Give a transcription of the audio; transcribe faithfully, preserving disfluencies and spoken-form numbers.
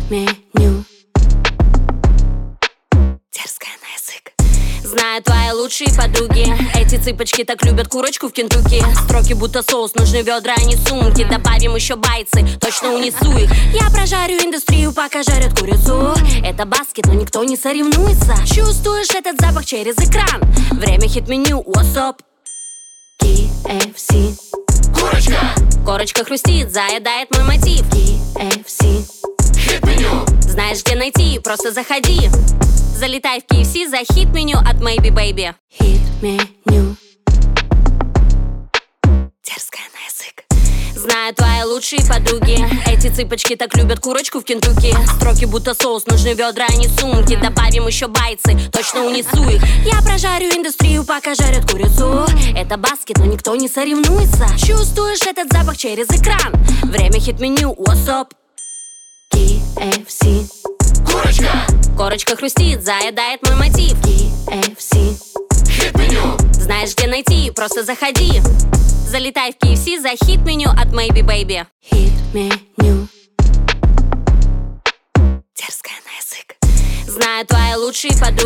Хит-меню. Дерзкая на язык. Знаю твои лучшие подруги. Эти цыпочки так любят курочку в Кентукки. Строки будто соус, нужны ведра, а не сумки. Добавим еще байцы, точно унесу их. Я прожарю индустрию, пока жарят курицу. Это баскет, но никто не соревнуется. Чувствуешь этот запах через экран? Время хит-меню, what's up? кей эф си. Курочка! Корочка хрустит, заедает мой мотив. кей эф си. Хит-меню! Знаешь, где найти, просто заходи. Залетай в кей эф си за хит-меню от Maybe Baby. Хит-меню. Дерзкая на язык. Знаю твои лучшие подруги. Эти цыпочки так любят курочку в Кентукки. Строки будто соус, нужны ведра, а не сумки. Добавим еще байцы, точно унесу их. Я прожарю индустрию, пока жарят курицу. Это баскет, но никто не соревнуется. Чувствуешь этот запах через экран? Время хит-меню, what's up? кей эф си. Курочка! Корочка хрустит, заедает мой мотив. кей эф си. Хит-меню! Знаешь, где найти, просто заходи. Залетай в кей эф си за хит-меню от Maybe Baby. Хит-меню. Дерзкая на язык. Знаю твои лучшие подруги.